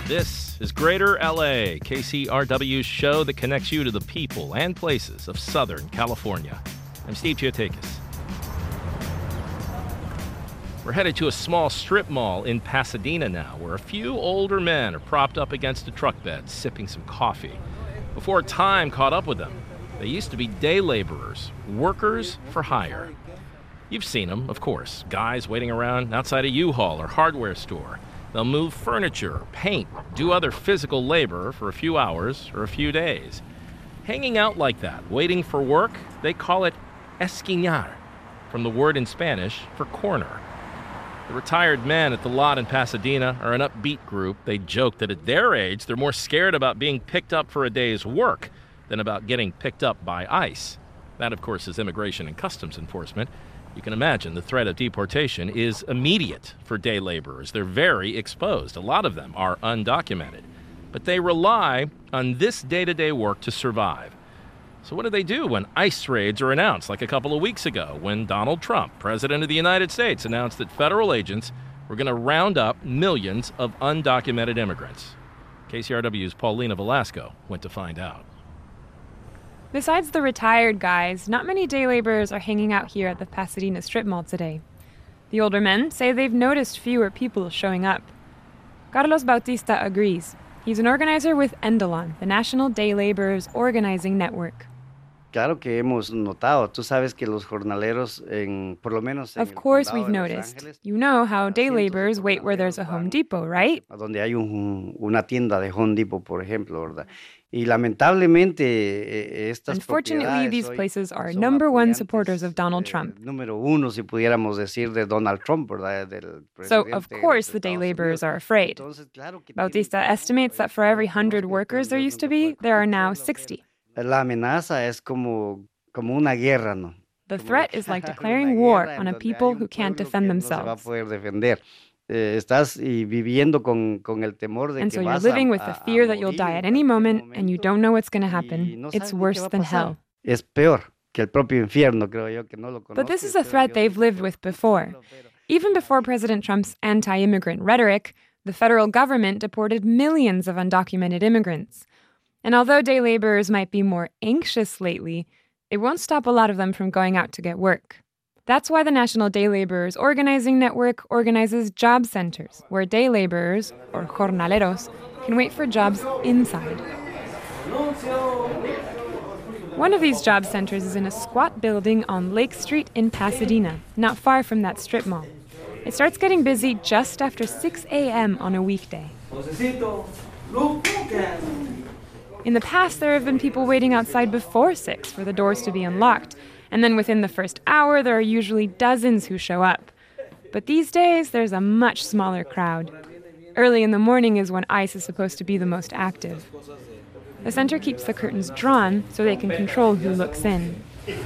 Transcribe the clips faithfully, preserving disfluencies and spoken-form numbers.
This is Greater L A, K C R W's show that connects you to the people and places of Southern California. I'm Steve Chiotakis. We're headed to a small strip mall in Pasadena now, where a few older men are propped up against a truck bed, sipping some coffee. Before time caught up with them, they used to be day laborers, workers for hire. You've seen them, of course, guys waiting around outside a U-Haul or hardware store. They'll move furniture, paint, do other physical labor for a few hours or a few days. Hanging out like that, waiting for work, they call it esquinar, from the word in Spanish for corner. The retired men at the lot in Pasadena are an upbeat group. They joke that at their age, they're more scared about being picked up for a day's work than about getting picked up by ICE. That, of course, is Immigration and Customs Enforcement. You can imagine the threat of deportation is immediate for day laborers. They're very exposed. A lot of them are undocumented. But they rely on this day-to-day work to survive. So what do they do when ICE raids are announced, like a couple of weeks ago when Donald Trump, President of the United States, announced that federal agents were going to round up millions of undocumented immigrants? K C R W's Paulina Velasco went to find out. Besides the retired guys, not many day laborers are hanging out here at the Pasadena Strip Mall today. The older men say they've noticed fewer people showing up. Carlos Bautista agrees. He's an organizer with Endelon, the National Day Laborers Organizing Network. Claro que hemos notado. Tú sabes que los jornaleros en por lo menos en Of course we've noticed. You know how day laborers wait where there's a Home Depot, right? Donde hay un, una tienda de Home Depot, por ejemplo, ¿verdad? Y lamentablemente estas Unfortunately, these places are number one supporters of Donald Trump. Número uno, si pudiéramos decir, de Donald Trump, ¿verdad? Del So, of course, the day laborers are afraid. Bautista estimates that for every one hundred workers there used to be, there are now sixty. La amenaza es como, como una guerra, ¿no? The threat is like declaring war on a people who can't defend themselves. And so you're living with the fear that you'll die at any moment, and you don't know what's going to happen. It's worse than hell. Es peor que el propio infierno, creo yo, que no lo conozco. But this is a threat they've lived with before. Even before President Trump's anti-immigrant rhetoric, the federal government deported millions of undocumented immigrants. And although day laborers might be more anxious lately, it won't stop a lot of them from going out to get work. That's why the National Day Laborers Organizing Network organizes job centers, where day laborers, or jornaleros, can wait for jobs inside. One of these job centers is in a squat building on Lake Street in Pasadena, not far from that strip mall. It starts getting busy just after six a.m. on a weekday. In the past, there have been people waiting outside before six for the doors to be unlocked, and then within the first hour, there are usually dozens who show up. But these days, there's a much smaller crowd. Early in the morning is when ICE is supposed to be the most active. The center keeps the curtains drawn so they can control who looks in.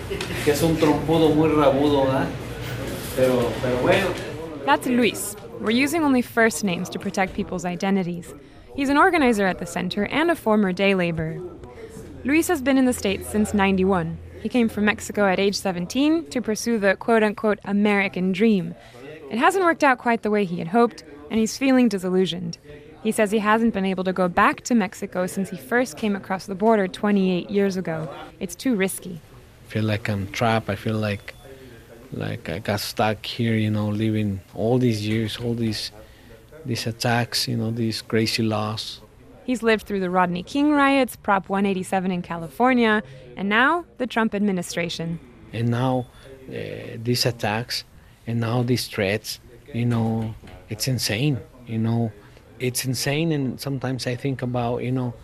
That's Luis. We're using only first names to protect people's identities. He's an organizer at the center and a former day laborer. Luis has been in the States since ninety-one. He came from Mexico at age seventeen to pursue the quote-unquote American dream. It hasn't worked out quite the way he had hoped, and he's feeling disillusioned. He says he hasn't been able to go back to Mexico since he first came across the border twenty-eight years ago. It's too risky. I feel like I'm trapped. I feel like like I got stuck here, you know, living all these years, all these these attacks, you know, these crazy laws. He's lived through the Rodney King riots, Prop one eighty-seven in California, and now the Trump administration. And now uh, these attacks, and now these threats, you know, it's insane, you know. It's insane, and sometimes I think about, you know,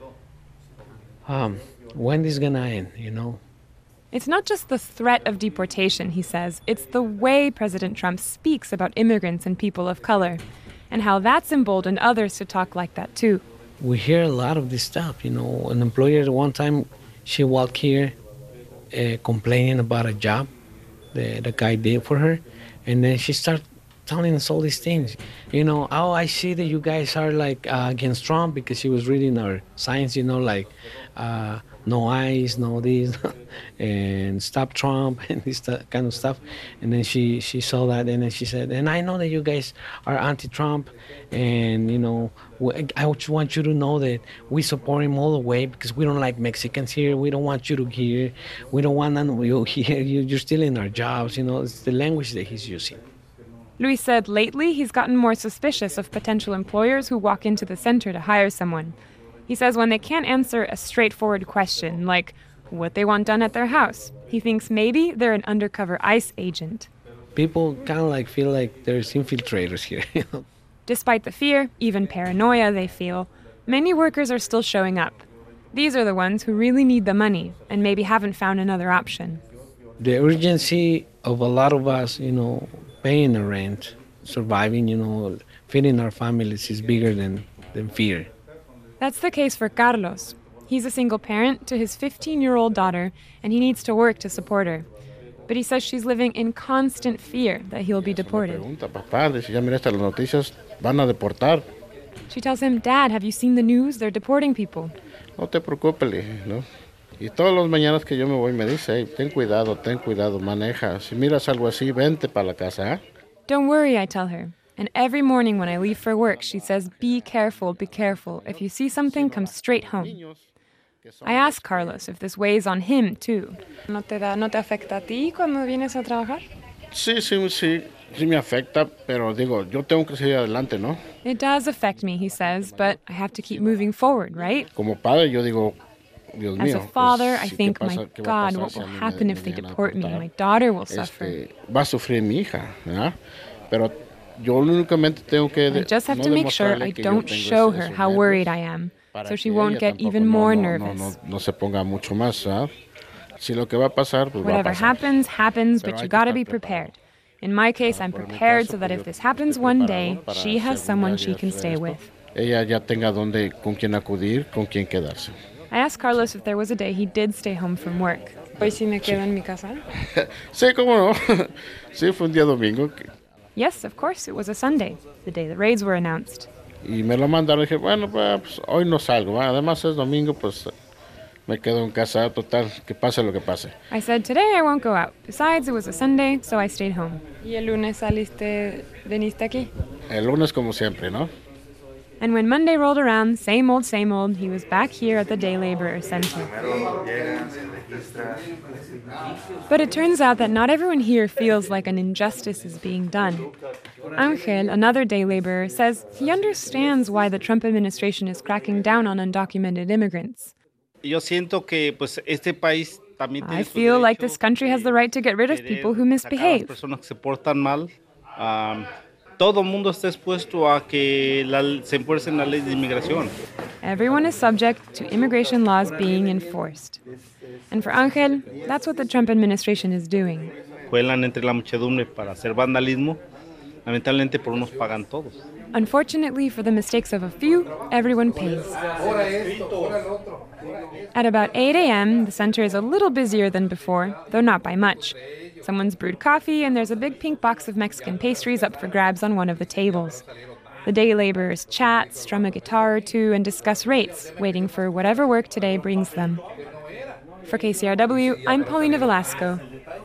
um, when this is gonna end, you know. It's not just the threat of deportation, he says. It's the way President Trump speaks about immigrants and people of color, and how that's emboldened others to talk like that too. We hear a lot of this stuff, you know. An employer, one time, she walked here uh, complaining about a job the, the guy did for her, and then she started telling us all these things. You know, oh, I see that you guys are like uh, against Trump, because she was reading our signs, you know, like uh, no ICE, no this, and stop Trump and this kind of stuff. And then she, she saw that, and then she said, and I know that you guys are anti-Trump, and, you know, I just want you to know that we support him all the way because we don't like Mexicans here. We don't want you to here. We don't want none of you here. You're stealing our jobs. You know, it's the language that he's using. Luis said lately he's gotten more suspicious of potential employers who walk into the center to hire someone. He says when they can't answer a straightforward question, like what they want done at their house, he thinks maybe they're an undercover ICE agent. People kind of like feel like there's infiltrators here. You know? Despite the fear, even paranoia they feel, many workers are still showing up. These are the ones who really need the money and maybe haven't found another option. The urgency of a lot of us, you know, paying the rent, surviving, you know, feeding our families is bigger than, than fear. That's the case for Carlos. He's a single parent to his fifteen-year-old daughter, and he needs to work to support her. But he says she's living in constant fear that he'll be deported. She tells him, Dad, have you seen the news? They're deporting people. No te preocupes, ¿no? Y todas las mañanas que yo me voy me dice, hey, ten cuidado, ten cuidado, maneja. Si miras algo así, vente para la casa, ¿eh? Don't worry, I tell her. And every morning when I leave for work, she says, be careful, be careful. If you see something, come straight home. I ask Carlos if this weighs on him, too. ¿No te da, no te afecta a ti cuando vienes a trabajar? Sí, sí, sí, sí me afecta, pero digo, yo tengo que seguir adelante, ¿no? It does affect me, he says, but I have to keep moving forward, right? Como padre, yo digo, Dios mío. As a father, pues, I si think, pasa, my ¿qué va a God, pasar what si will a mí happen me- if they me llegan a deport me? deportar? My daughter will suffer. Este, va a sufrir mi hija, ¿verdad? Pero yo únicamente tengo que I just have no to make sure demostrarle I que yo don't tengo show esos- her esos how nervios worried I am, para so she que won't ella get tampoco even no- more no- nervous. No, no, no se ponga mucho más, ¿verdad? Si lo que va a pasar, pues va a Whatever pasar. happens, happens, Pero but hay you que gotta estar be preparado. prepared. In my case, I'm Por mi prepared caso, so that pues if yo this happens estoy one preparado day, para she has según someone vaya she a can hacer stay esto, with. Ella ya tenga donde, con quien acudir, con quien quedarse. I asked Carlos if there was a day he did stay home from work. Hoy sí me quedo en mi casa. Sí, cómo no. Sí, fue un día domingo que- Yes, of course, it was a Sunday, the day the raids were announced. y me lo mandaron. Dije, bueno, pues hoy no salgo. ¿va? Además es domingo, pues me quedo en casa, total, que pase lo que pase. I said, today I won't go out. Besides, it was a Sunday, so I stayed home. Y el lunes saliste, veniste aquí. El lunes como siempre, ¿no? And when Monday rolled around, same old, same old, he was back here at the Day Laborer Center. But it turns out that not everyone here feels like an injustice is being done. Angel, another day laborer, says he understands why the Trump administration is cracking down on undocumented immigrants. Yo siento que pues este país también tiene I su feel like derecho this country has the right to get rid of de people who sacar a las misbehave. personas que se portan mal. Um, todo el mundo está expuesto a que la, se enfuercen las leyes de inmigración. Everyone is subject to immigration laws being enforced. And for Angel, that's what the Trump administration is doing. Cuelan entre la muchedumbre para hacer vandalismo. Lamentablemente por unos pagan todos. Unfortunately, for the mistakes of a few, everyone pays. At about eight a.m., the center is a little busier than before, though not by much. Someone's brewed coffee, and there's a big pink box of Mexican pastries up for grabs on one of the tables. The day laborers chat, strum a guitar or two, and discuss rates, waiting for whatever work today brings them. For K C R W, I'm Paulina Velasco.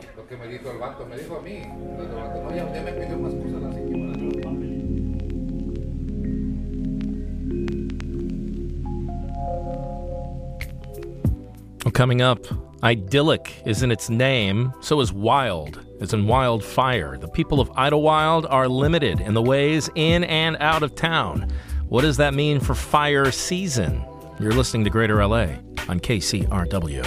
Well, coming up, idyllic is in its name, so is wild, as in wildfire. The people of Idlewild are limited in the ways in and out of town. What does that mean for fire season? You're listening to Greater L A on K C R W.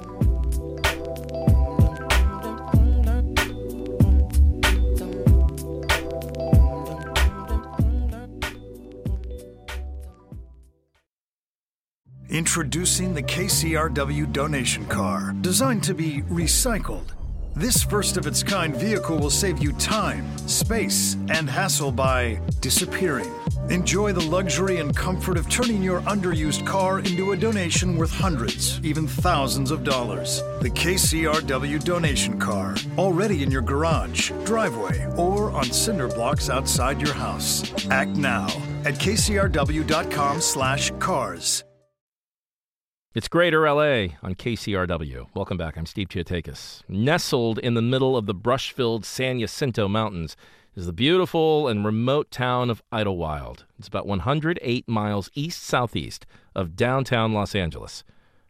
Introducing the K C R W donation car, designed to be recycled. This first-of-its-kind vehicle will save you time, space, and hassle by disappearing. Enjoy the luxury and comfort of turning your underused car into a donation worth hundreds, even thousands of dollars. The K C R W donation car, already in your garage, driveway, or on cinder blocks outside your house. Act now at K C R W dot com slash cars. It's Greater L A on K C R W. Welcome back. I'm Steve Chiotakis. Nestled in the middle of the brush-filled San Jacinto Mountains is the beautiful and remote town of Idlewild. It's about one hundred eight miles east-southeast of downtown Los Angeles.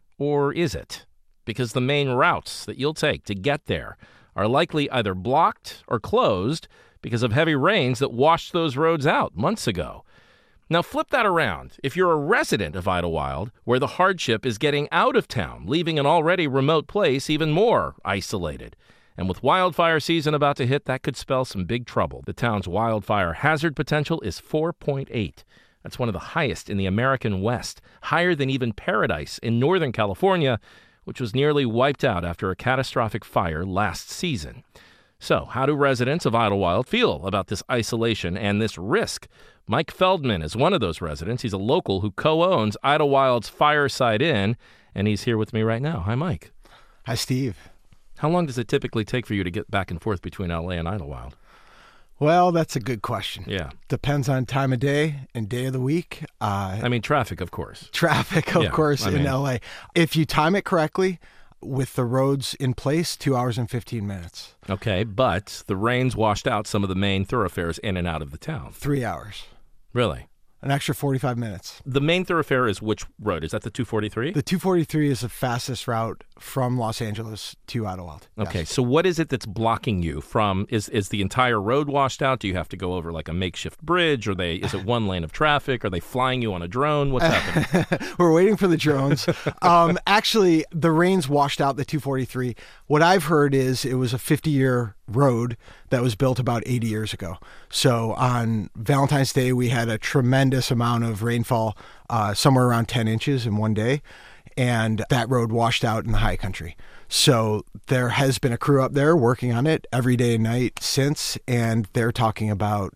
Or is it? Because the main routes that you'll take to get there are likely either blocked or closed because of heavy rains that washed those roads out months ago. Now flip that around. If you're a resident of Idlewild, where the hardship is getting out of town, leaving an already remote place even more isolated. And with wildfire season about to hit, that could spell some big trouble. The town's wildfire hazard potential is four point eight. That's one of the highest in the American West, higher than even Paradise in Northern California, which was nearly wiped out after a catastrophic fire last season. So, how do residents of Idlewild feel about this isolation and this risk? Mike Feldman is one of those residents. He's a local who co-owns Idlewild's Fireside Inn, and he's here with me right now. Hi, Mike. Hi, Steve. How long does it typically take for you to get back and forth between L A and Idlewild? Well, that's a good question. Yeah. Depends on time of day and day of the week. Uh, I mean, traffic, of course. Traffic, of yeah, course, I in mean, L A. If you time it correctly, with the roads in place, two hours and fifteen minutes. Okay, but the rains washed out some of the main thoroughfares in and out of the town. Three hours. Really? An extra forty-five minutes. The main thoroughfare is which road? Is that the two forty-three? The two forty-three is the fastest route from Los Angeles to Idlewild. Okay, Yes. so what is it that's blocking you from, is is the entire road washed out? Do you have to go over like a makeshift bridge? Or they is it one lane of traffic? Are they flying you on a drone? What's happening? We're waiting for the drones. um, actually, the rains washed out the two forty-three. What I've heard is it was a fifty-year road that was built about eighty years ago. So on Valentine's Day, we had a tremendous amount of rainfall, uh, somewhere around ten inches in one day. And that road washed out in the high country. So there has been a crew up there working on it every day and night since, and they're talking about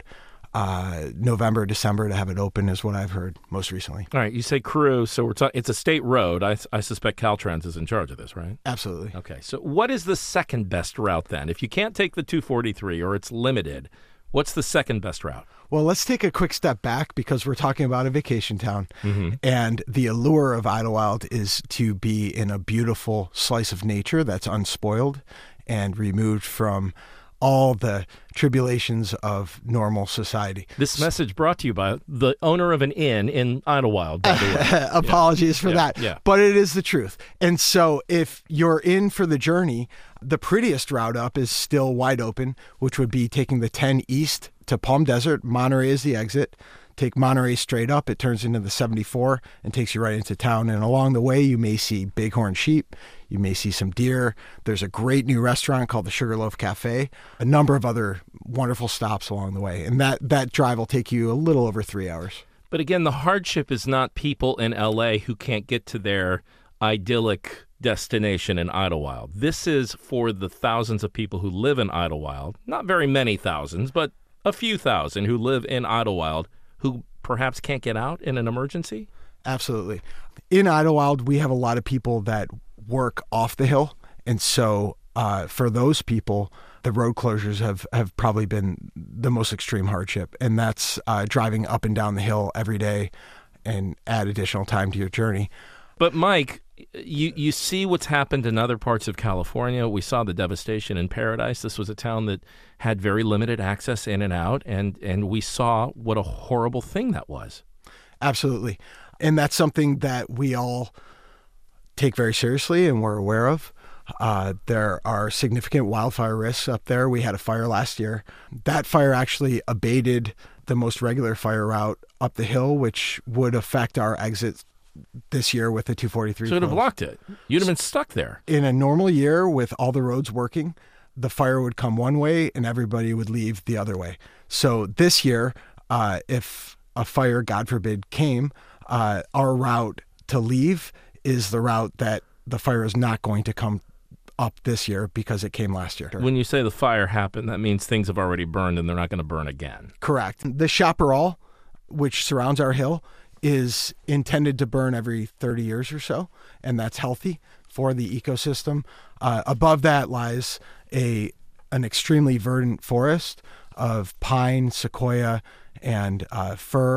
uh, November, December to have it open is what I've heard most recently. All right, you say crew, so we're talking. It's a state road. I, I suspect Caltrans is in charge of this, right? Absolutely. Okay, so what is the second best route then? If you can't take the two forty-three or it's limited, what's the second best route? Well, let's take a quick step back because we're talking about a vacation town. Mm-hmm. And the allure of Idlewild is to be in a beautiful slice of nature that's unspoiled and removed from all the tribulations of normal society. This message brought to you by the owner of an inn in Idlewild, by the way. Apologies yeah. for yeah. that. Yeah. But it is the truth. And so if you're in for the journey, the prettiest route up is still wide open, which would be taking the ten east to Palm Desert. Monterey is the exit. Take Monterey straight up, it turns into the seventy-four and takes you right into town. And along the way, you may see bighorn sheep. You may see some deer. There's a great new restaurant called the Sugarloaf Cafe. A number of other wonderful stops along the way. And that, that drive will take you a little over three hours. But again, the hardship is not people in L A who can't get to their idyllic destination in Idlewild. This is for the thousands of people who live in Idlewild. Not very many thousands, but a few thousand who live in Idlewild who perhaps can't get out in an emergency? Absolutely. In Idlewild, we have a lot of people that work off the hill. And so uh, for those people, the road closures have, have probably been the most extreme hardship. And that's uh, driving up and down the hill every day and add additional time to your journey. But Mike, you, you see what's happened in other parts of California. We saw the devastation in Paradise. This was a town that had very limited access in and out, and, and we saw what a horrible thing that was. Absolutely. And that's something that we all take very seriously and we're aware of. Uh, there are significant wildfire risks up there. We had a fire last year. That fire actually abated the most regular fire route up the hill, which would affect our exits this year with the two forty-three. So it would have blocked it. You'd have been stuck there. In a normal year with all the roads working, the fire would come one way and everybody would leave the other way. So this year, uh, if a fire, God forbid, came, uh, our route to leave is the route that the fire is not going to come up this year because it came last year. When you say the fire happened, that means things have already burned and they're not going to burn again. Correct. The chaparral, which surrounds our hill, is intended to burn every thirty years or so, and that's healthy for the ecosystem. Uh, above that lies a an extremely verdant forest of pine, sequoia, and uh, fir.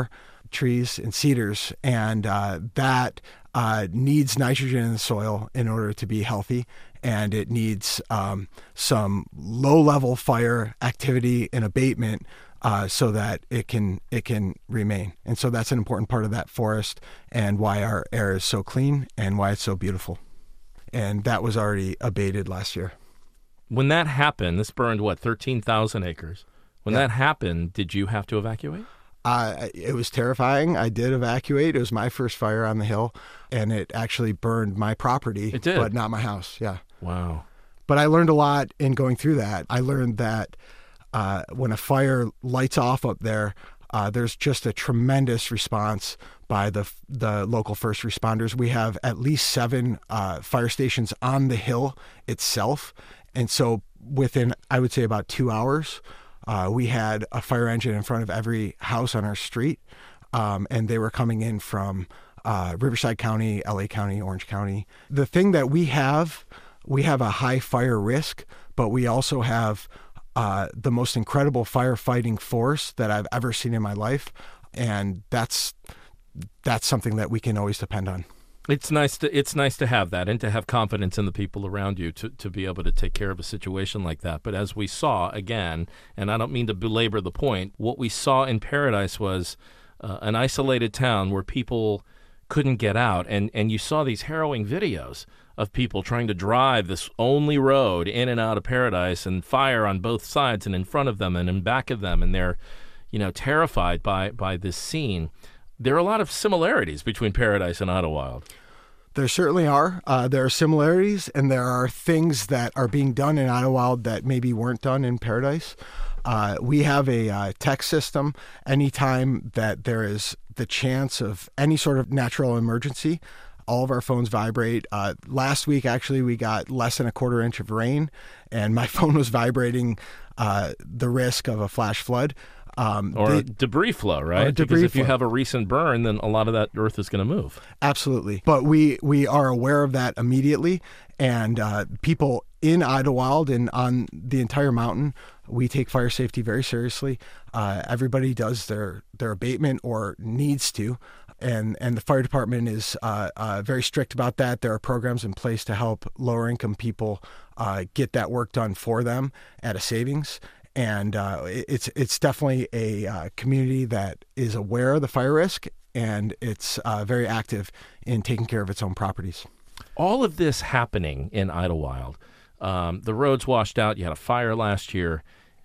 trees and cedars, and uh, that uh, needs nitrogen in the soil in order to be healthy, and it needs um, some low-level fire activity and abatement uh, so that it can it can remain. And so that's an important part of that forest, and why our air is so clean and why it's so beautiful. And that was already abated last year. When that happened, this burned, what, thirteen thousand acres. When Yeah. that happened, did you have to evacuate? Uh, it was terrifying. I did evacuate. It was my first fire on the hill, and it actually burned my property, It did? but not my house. Yeah. Wow. But I learned a lot in going through that. I learned that uh, when a fire lights off up there, uh, there's just a tremendous response by the the local first responders. We have at least seven uh, fire stations on the hill itself. And so within, I would say, about two hours, uh, we had a fire engine in front of every house on our street. Um, and they were coming in from uh, Riverside County, L A County, Orange County. The thing that we have, we have a high fire risk, but we also have uh, the most incredible firefighting force that I've ever seen in my life. And that's that's something that we can always depend on. It's nice to it's nice to have that and to have confidence in the people around you to, to be able to take care of a situation like that. But as we saw, again, and I don't mean to belabor the point, what we saw in Paradise was uh, an isolated town where people couldn't get out. And, and you saw these harrowing videos of people trying to drive this only road in and out of Paradise, and fire on both sides and in front of them and in back of them. And they're, you know, terrified by, by this scene. There are a lot of similarities between Paradise and Idlewild. There certainly are. Uh, there are similarities, and there are things that are being done in Idlewild that maybe weren't done in Paradise. Uh, we have a uh, text system. Anytime that there is the chance of any sort of natural emergency, all of our phones vibrate. Uh, last week, actually, we got less than a quarter inch of rain, and my phone was vibrating uh, the risk of a flash flood. Um, or they, debris flow, right? debris because if flow. you have a recent burn, then a lot of that earth is going to move. Absolutely. But we, we are aware of that immediately. And uh, people in Idlewild and on the entire mountain, we take fire safety very seriously. Uh, everybody does their, their abatement or needs to. And, and the fire department is uh, uh, very strict about that. There are programs in place to help lower income people uh, get that work done for them at a savings. And uh, it's it's definitely a uh, community that is aware of the fire risk, and it's uh, very active in taking care of its own properties. All of this happening in Idlewild, um, the roads washed out, you had a fire last year.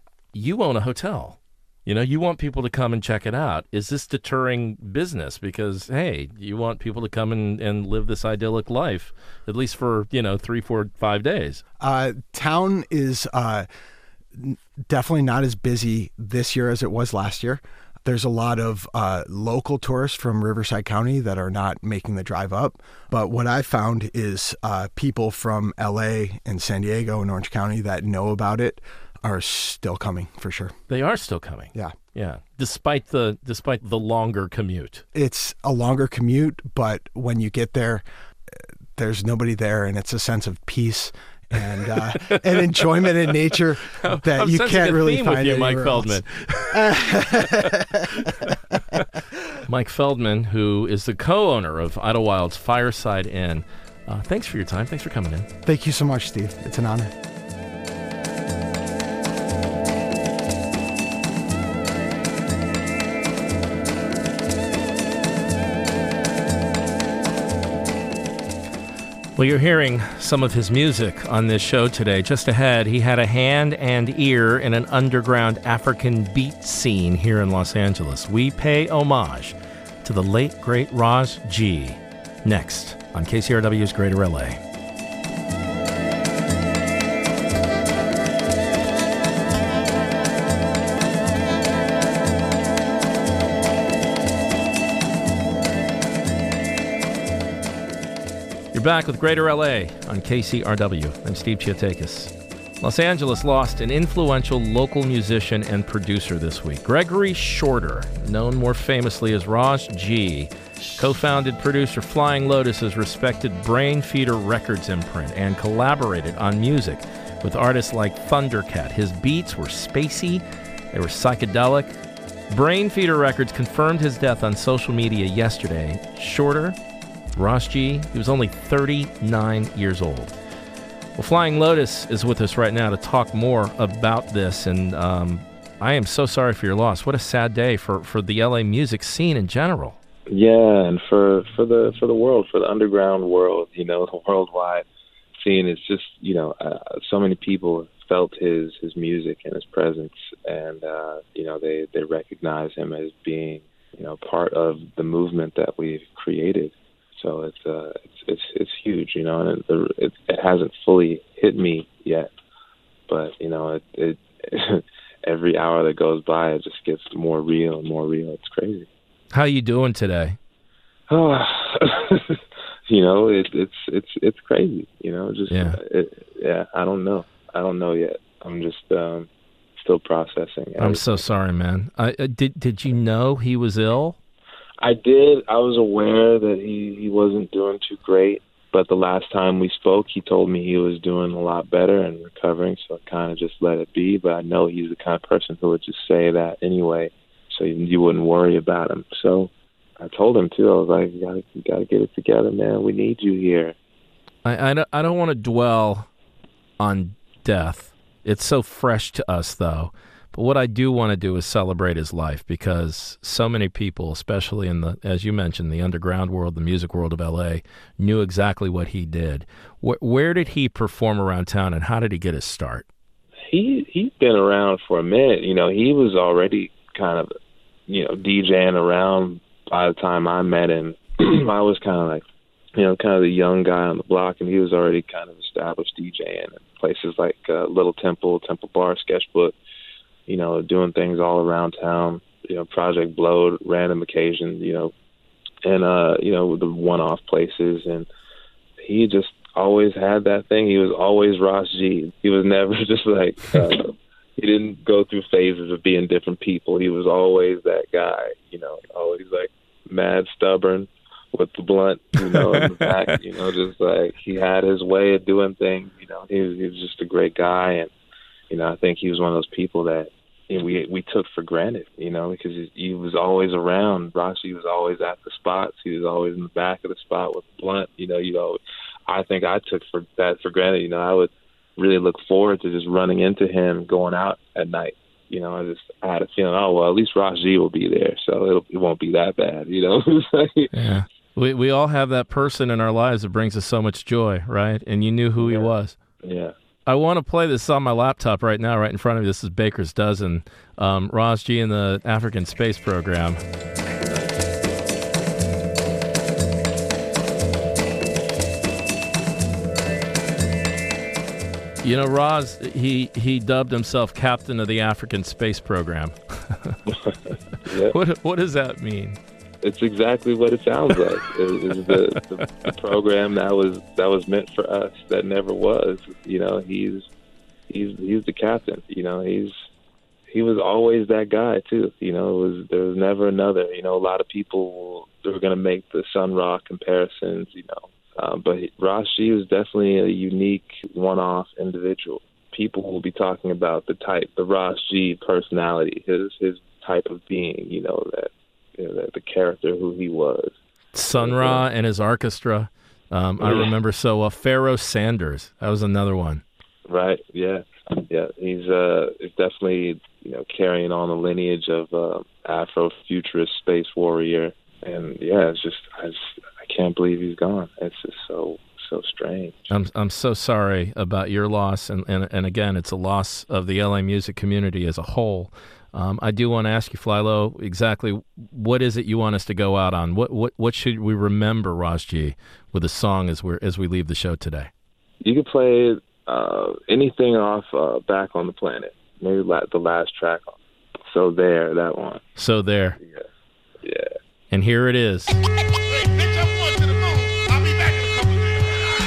You own a hotel. You know, you want people to come and check it out. Is this deterring business? Because, hey, you want people to come and, and live this idyllic life, at least for, you know, three, four, five days. Uh, town is... Uh, definitely not as busy this year as it was last year. There's a lot of uh, local tourists from Riverside County that are not making the drive up. But what I found is uh, people from L A and San Diego and Orange County that know about it are still coming for sure. They are still coming. Yeah. Yeah. Despite the despite the longer commute. It's a longer commute, but when you get there, there's nobody there, and it's a sense of peace and uh, an enjoyment in nature that I'm you sensing can't a really theme find with you, Mike anywhere Feldman. Mike Feldman, who is the co-owner of Idlewild's Fireside Inn. Uh, thanks for your time. Thanks for coming in. Thank you so much, Steve. It's an honor. Well, you're hearing some of his music on this show today. Just ahead, he had a hand and ear in an underground African beat scene here in Los Angeles. We pay homage to the late, great Ras G. Next on K C R W's Greater L A. Back with Greater L A on K C R W. I'm Steve Chiotakis. Los Angeles lost an influential local musician and producer this week. Gregory Shorter, known more famously as Ras G, co-founded producer Flying Lotus's respected Brainfeeder Records imprint and collaborated on music with artists like Thundercat. His beats were spacey, they were psychedelic, Brainfeeder Records confirmed his death on social media yesterday. Shorter, Ras G, he was only thirty-nine years old. Well, Flying Lotus is with us right now to talk more about this, and um, I am so sorry for your loss. What a sad day for, for the L A music scene in general. Yeah, and for, for the for the world, for the underground world, you know, the worldwide scene. It's just, you know, uh, so many people felt his, his music and his presence, and, uh, you know, they, they recognize him as being, you know, part of the movement that we've created. So it's uh, it's, it's it's huge, you know, and it, it, it hasn't fully hit me yet, but, you know, it, it every hour that goes by, it just gets more real and more real. It's crazy. How you doing today? Oh, you know, it, it's it's it's crazy. You know, just yeah. It, yeah. I don't know. I don't know yet. I'm just um, still processing. Everything. I'm so sorry, man. I, uh, did did you know he was ill? I did. I was aware that he, he wasn't doing too great. But the last time we spoke, he told me he was doing a lot better and recovering. So I kind of just let it be. But I know he's the kind of person who would just say that anyway, so you, you wouldn't worry about him. So I told him, too. I was like, you gotta, you gotta get it together, man. We need you here. I, I, don't, I don't want to dwell on death. It's so fresh to us, though. But what I do want to do is celebrate his life, because so many people, especially in the, as you mentioned, the underground world, the music world of L A, knew exactly what he did. Wh- where did he perform around town, and how did he get his start? He, he's been around for a minute. You know, he was already kind of, you know, DJing around by the time I met him. I was kind of like, you know, kind of the young guy on the block, and he was already kind of established DJing in places like uh, Little Temple, Temple Bar, Sketchbook, you know, doing things all around town, you know, Project Blowed, random occasions, you know, and, uh, you know, the one-off places. And he just always had that thing. He was always Ras G. He was never just like, uh, he didn't go through phases of being different people. He was always that guy, you know, always like mad stubborn with the blunt, you know, in the back, you know, just like he had his way of doing things, you know, he was, he was just a great guy. And, you know, I think he was one of those people that, you know, we we took for granted, you know, because he, he was always around. Rashi was always at the spots. He was always in the back of the spot with the blunt, you know. You know, I think I took for that for granted. You know, I would really look forward to just running into him going out at night. You know, I just I had a feeling, oh well, at least Rashi will be there, so it'll, it won't be that bad, you know. Yeah, we we all have that person in our lives that brings us so much joy, right? And you knew who yeah. he was. Yeah. I want to play this on my laptop right now, right in front of me. This is Baker's Dozen, um, Ras G in the African Space Program. You know, Ras, he, he dubbed himself Captain of the African Space Program. Yeah. What what does that mean? It's exactly what it sounds like. It was the, the, the program that was that was meant for us that never was. You know, he's he's he's the captain. You know, he's he was always that guy too. You know, it was there was never another. You know, a lot of people were going to make the Sun Ra comparisons. You know, um, but Ras G was definitely a unique, one-off individual. People will be talking about the type, the Ras G personality, his his type of being. You know that. You know, the, the character who he was. Sun Ra and his orchestra. Um, I yeah. remember so well. Pharoah Sanders. That was another one. Right. Yeah. Yeah. He's uh, he's definitely, you know, carrying on the lineage of uh, Afro-futurist space warrior. And yeah, it's just I, just I can't believe he's gone. It's just so so strange. I'm I'm so sorry about your loss, and and, and again, it's a loss of the L A music community as a whole. Um, I do want to ask you, Flylo, exactly what is it you want us to go out on? What what what should we remember, Ras G, with a song as we as we leave the show today? You could play uh, anything off uh, Back on the Planet, maybe la- the last track. So There, that one. So There. Yeah. Yeah. And here it is. Hey, bitch, I'm going to the moon. I'll be back in a couple of minutes.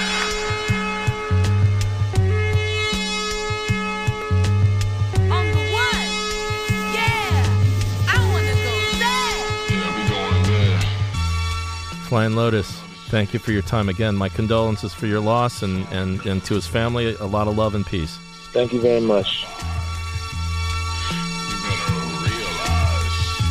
Flying Lotus, thank you for your time again. My condolences for your loss, and, and, and to his family, a lot of love and peace. Thank you very much. You better realize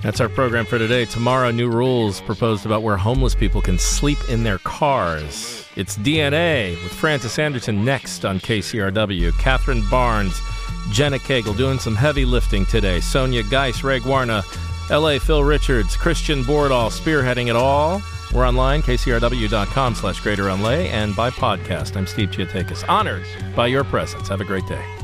That's our program for today. Tomorrow, new rules proposed about where homeless people can sleep in their cars. It's D N A with Francis Anderson next on K C R W. Catherine Barnes, Jenna Cagle doing some heavy lifting today. Sonia Geis, Ray Guarna, L A Phil Richards, Christian Boardall spearheading it all. We're online, k c r w dot com slash greater L A, and by podcast. I'm Steve Giatakis. Honored by your presence. Have a great day.